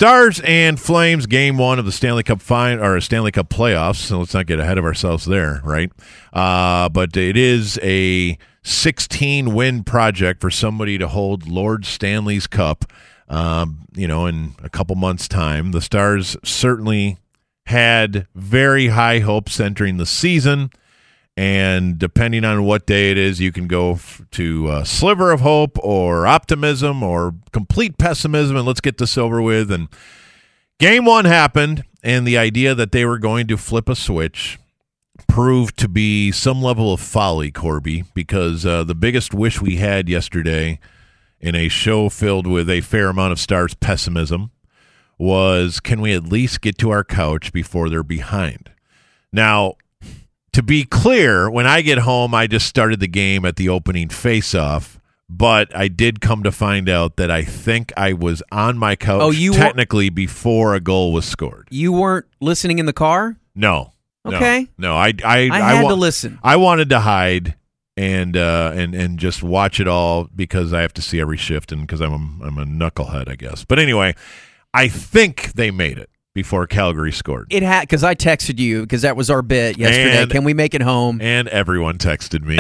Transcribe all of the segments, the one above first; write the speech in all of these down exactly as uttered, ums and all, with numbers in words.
Stars and Flames game one of the Stanley Cup fine or Stanley Cup playoffs. So let's not get ahead of ourselves there, right? Uh, but it is a sixteen win project for somebody to hold Lord Stanley's Cup. Um, you know, in a couple months' time, the Stars certainly had very high hopes entering the season. And depending on what day it is, you can go f- to a sliver of hope or optimism or complete pessimism, and let's get this over with. And game one happened, and the idea that they were going to flip a switch proved to be some level of folly, Corby, because uh, the biggest wish we had yesterday in a show filled with a fair amount of Stars pessimism was, can we at least get to our couch before they're behind? Now, to be clear, when I get home, I just started the game at the opening face-off, but I did come to find out that I think I was on my couch oh, you technically w- before a goal was scored. You weren't listening in the car? No. Okay. No, no I, I, I I had wa- to listen. I wanted to hide and uh, and and just watch it all because I have to see every shift and because I'm a, I'm a knucklehead, I guess. But anyway, I think they made it before Calgary scored. It had, because I texted you, because that was our bit yesterday. And, Can we make it home? And everyone texted me.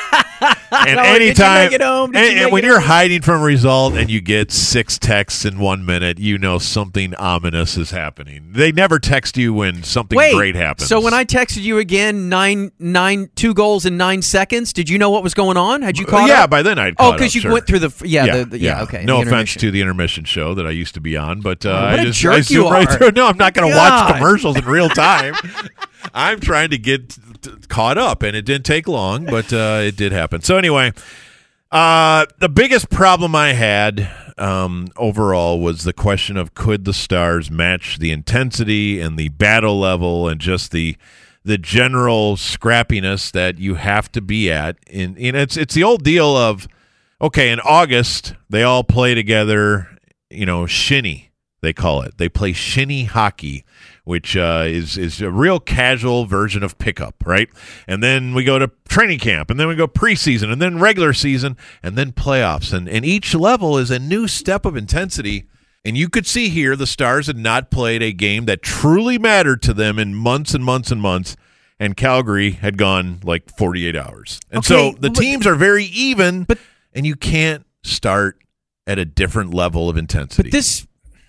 And no, anytime, did you make it home? Did and, you make and when it you're home? hiding from a result and you get six texts in one minute, you know something ominous is happening. They never text you when something Wait, great happens. So when I texted you again, nine, nine, two goals in nine seconds, did you know what was going on? Had you caught yeah, up? by then I'd Oh, caught because up, you sure. went through the yeah, yeah, the, the, yeah, yeah. okay. No the offense intermission. to the intermission show that I used to be on, but uh, Oh, what I a just jerk I you zoomed right are. through. No, I'm not going to watch God. commercials in real time. I'm trying to get t- t- caught up, and it didn't take long, but uh, it did happen. So anyway. Uh, the biggest problem I had um, overall was the question of could the Stars match the intensity and the battle level and just the the general scrappiness that you have to be at. In, in it's it's the old deal of, okay, in August they all play together, you know, shinny, they call it. They play shinny hockey, which uh, is is a real casual version of pickup, right? And then we go to training camp, and then we go preseason, and then regular season, and then playoffs. And, and each level is a new step of intensity. And you could see here the Stars had not played a game that truly mattered to them in months and months and months, and Calgary had gone like forty-eight hours. And Okay, so the but- teams are very even, but- and you can't start at a different level of intensity. But this,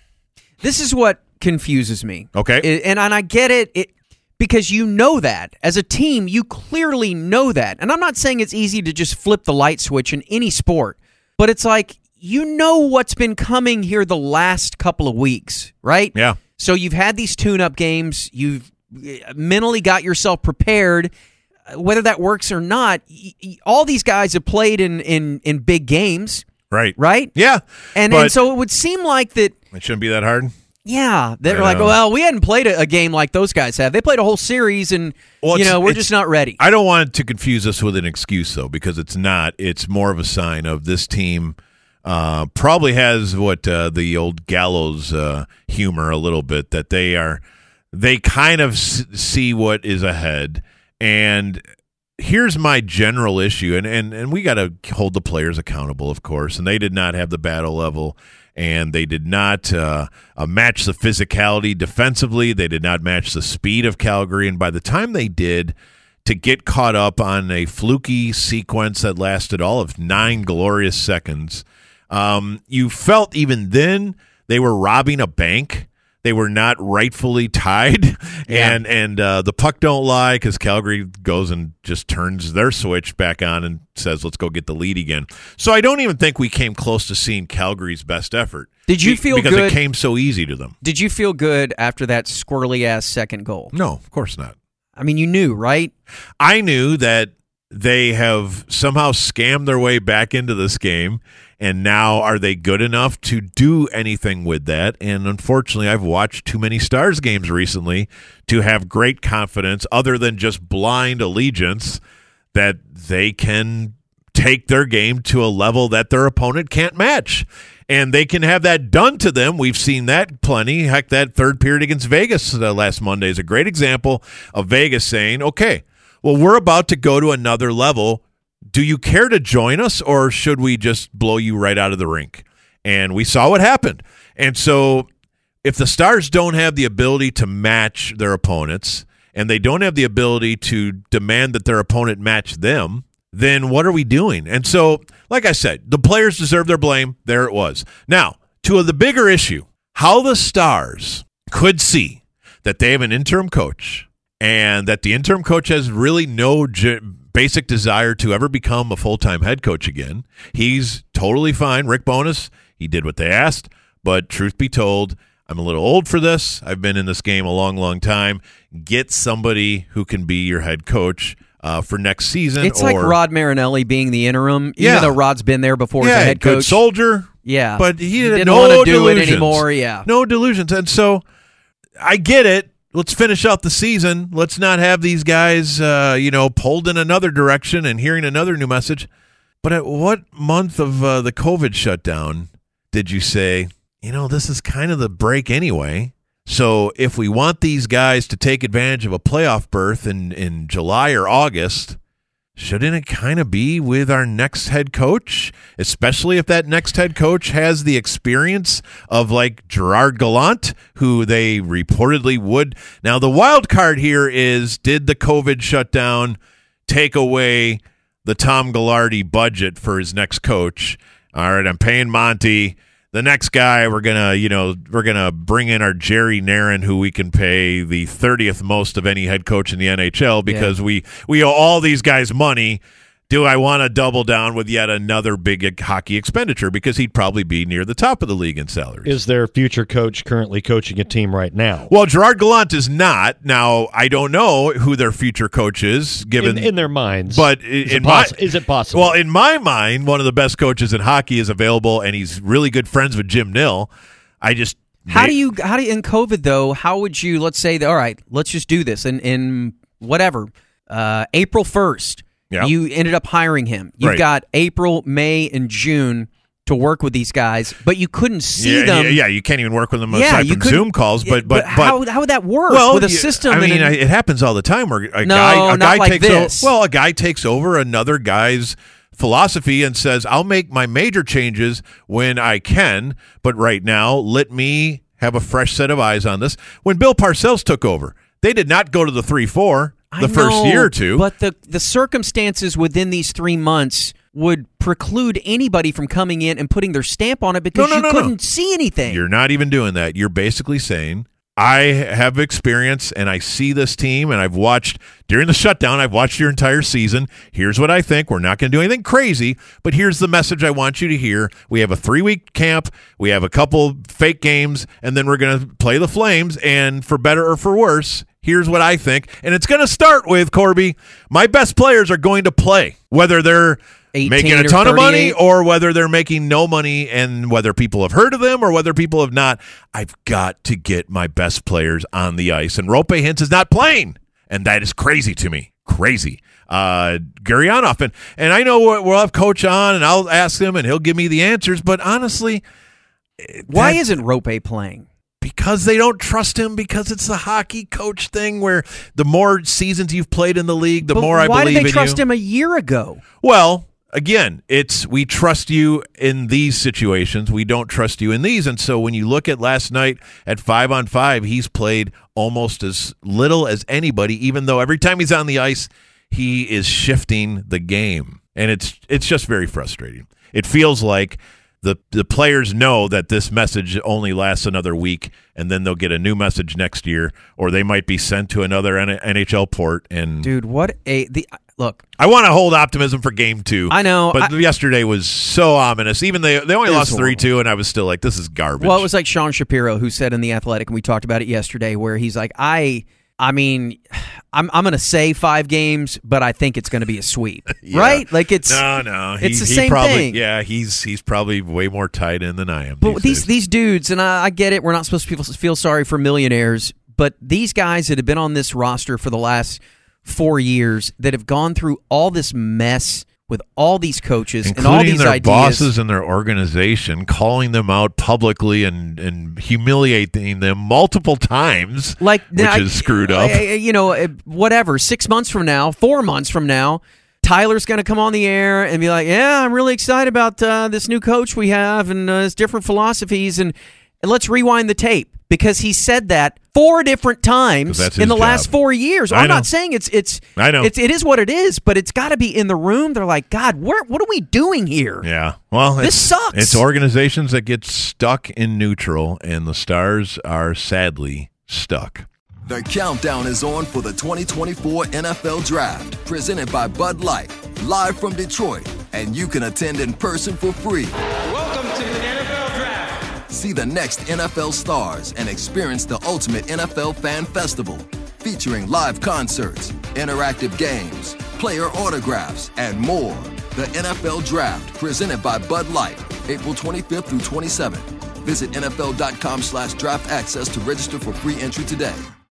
this is what confuses me. Okay. It- and and I get it, it because you know that as a team, you clearly know that. And I'm not saying it's easy to just flip the light switch in any sport, but it's like you know what's been coming here the last couple of weeks, right? Yeah. So you've had these tune-up games, you've mentally got yourself prepared. Whether that works or not, y- y- all these guys have played in in in big games, Right. right? Yeah. And but and so it would seem like that. it shouldn't be that hard. Yeah, they're I like, know. well, we hadn't played a, a game like those guys have. They played a whole series, and Well, you it's- know we're it's- just not ready. I don't want to confuse this with an excuse, though, because it's not. It's more of a sign of this team uh, probably has what uh, the old Gallows uh, humor a little bit, that they are they kind of s- see what is ahead. And here's my general issue, and, and, and we got to hold the players accountable, of course, and they did not have the battle level, and they did not uh, uh, match the physicality defensively. They did not match the speed of Calgary, and by the time they did, to get caught up on a fluky sequence that lasted all of nine glorious seconds, um, you felt even then they were robbing a bank. They were not rightfully tied, Yeah. and and uh, the puck don't lie, because Calgary goes and just turns their switch back on and says, let's go get the lead again. So I don't even think we came close to seeing Calgary's best effort. Did you Be- feel because good- it came so easy to them. Did you feel good after that squirrely ass second goal? No, of course not. I mean, you knew, right? I knew that they have somehow scammed their way back into this game, and now are they good enough to do anything with that? And unfortunately, I've watched too many Stars games recently to have great confidence, other than just blind allegiance, that they can take their game to a level that their opponent can't match. And they can have that done to them. We've seen that plenty. Heck, that third period against Vegas uh, last Monday is a great example of Vegas saying, okay, well, we're about to go to another level. Do you care to join us, or should we just blow you right out of the rink? And we saw what happened. And so if the Stars don't have the ability to match their opponents and they don't have the ability to demand that their opponent match them, then what are we doing? And so, like I said, the players deserve their blame. There it was. Now, to the bigger issue, how the Stars could see that they have an interim coach and that the interim coach has really no j- basic desire to ever become a full-time head coach again. He's totally fine. Rick Bowness, he did what they asked, but truth be told, I'm a little old for this. I've been in this game a long, long time. Get somebody who can be your head coach uh, for next season. It's or, like Rod Marinelli being the interim, even Yeah. though Rod's been there before yeah, as a head good coach. soldier. Yeah. But he, He had didn't no want to do delusions. it anymore. Yeah. No delusions. And so I get it. Let's finish out the season. Let's not have these guys, uh, you know, pulled in another direction and hearing another new message. But at what month of uh, the COVID shutdown did you say, you know, this is kind of the break anyway? So if we want these guys to take advantage of a playoff berth in, in July or August, shouldn't it kind of be with our next head coach, especially if that next head coach has the experience of like Gerard Gallant, who they reportedly would. Now, the wild card here is, did the COVID shutdown take away the Tom Ghilardi budget for his next coach? All right, I'm paying Monty. The next guy, we're gonna, you know, we're gonna bring in our Jerry Narin, who we can pay the thirtieth most of any head coach in the N H L because yeah. we we owe all these guys money. Do I want to double down with yet another big hockey expenditure because he'd probably be near the top of the league in salaries? Is their future coach currently coaching a team right now? Well, Gerard Gallant is not. Now, I don't know who their future coach is, given in, in their minds. But is, in it my, poss- is it possible? Well, in my mind, one of the best coaches in hockey is available, and he's really good friends with Jim Nill. I just how may- do you how do you, in COVID though? How would you? Let's say, all right, let's just do this in in whatever uh, April first. Yeah. You ended up hiring him. You've Right. got April, May, and June to work with these guys, but you couldn't see yeah, them. Yeah, yeah, you can't even work with them Yeah, aside you from couldn't- Zoom calls. But but, but how how would that work well, with a you- system? I mean, and an, it happens all the time where a No, guy a not guy like takes this. over. Well, a guy takes over another guy's philosophy and says, "I'll make my major changes when I can, but right now, let me have a fresh set of eyes on this." When Bill Parcells took over, they did not go to the three four. The I first know, year or two. But the the circumstances within these three months would preclude anybody from coming in and putting their stamp on it because No, no, you no, no. couldn't see anything. You're not even doing that. You're basically saying, I have experience and I see this team and I've watched during the shutdown, I've watched your entire season. Here's what I think. We're not going to do anything crazy, but here's the message I want you to hear. We have a three-week camp. We have a couple fake games, and then we're going to play the Flames, and for better or for worse, here's what I think. And it's going to start with, Corby, my best players are going to play, whether they're making a ton of money or whether they're making no money, and whether people have heard of them or whether people have not. I've got to get my best players on the ice, and Roope Hintz is not playing, and that is crazy to me. Crazy. Uh, Gurianov, and, and I know we'll, we'll have Coach on, and I'll ask him, and he'll give me the answers, but honestly, Why isn't Roope playing? Because they don't trust him, because it's the hockey coach thing where the more seasons you've played in the league, the But more I why believe in did you. they trust him a year ago? Well, again, it's we trust you in these situations. We don't trust you in these. And so when you look at last night at five on five, he's played almost as little as anybody, even though every time he's on the ice, he is shifting the game. And it's it's just very frustrating. It feels like the the players know that this message only lasts another week, and then they'll get a new message next year, or they might be sent to another N H L port. And Dude, what a the look. I want to hold optimism for game two. I know, but I- yesterday was so ominous. Even they they only It was lost three horrible. two, and I was still like, this is garbage. Well, it was like Sean Shapiro who said in The Athletic, and we talked about it yesterday, where he's like, I I mean, I'm I'm going to say five games, but I think it's going to be a sweep, Yeah. right? Like it's no, no. He, it's the he same probably, thing. Yeah, he's he's probably way more tied in than I am. But these days. these dudes, and I, I get it, we're not supposed to feel, feel sorry for millionaires, but these guys that have been on this roster for the last four years that have gone through all this mess with all these coaches including and all these their ideas. bosses and their organization, calling them out publicly and, and humiliating them multiple times, like which now, is screwed up. I- I- You know, eh, whatever. Six months from now, four months from now, Tyler's going to come on the air and be like, "Yeah, I'm really excited about uh, this new coach we have and uh, his different philosophies." And let's rewind the tape, because he said that four different times that's in his the last job. four years. I I'm know. not saying it's it's I know. it's it is what it is, but it's got to be in the room. They're like, God, where, what are we doing here? Yeah. Well, This it's, sucks. It's organizations that get stuck in neutral, and the Stars are sadly stuck. The countdown is on for the twenty twenty-four N F L Draft, presented by Bud Light, live from Detroit, and you can attend in person for free. Welcome to the N F L Draft. See the next N F L stars and experience the ultimate N F L fan festival, featuring live concerts, interactive games, player autographs, and more. The N F L Draft, presented by Bud Light, April twenty-fifth through twenty-seventh. Visit N F L dot com slash draft access to register for free entry today.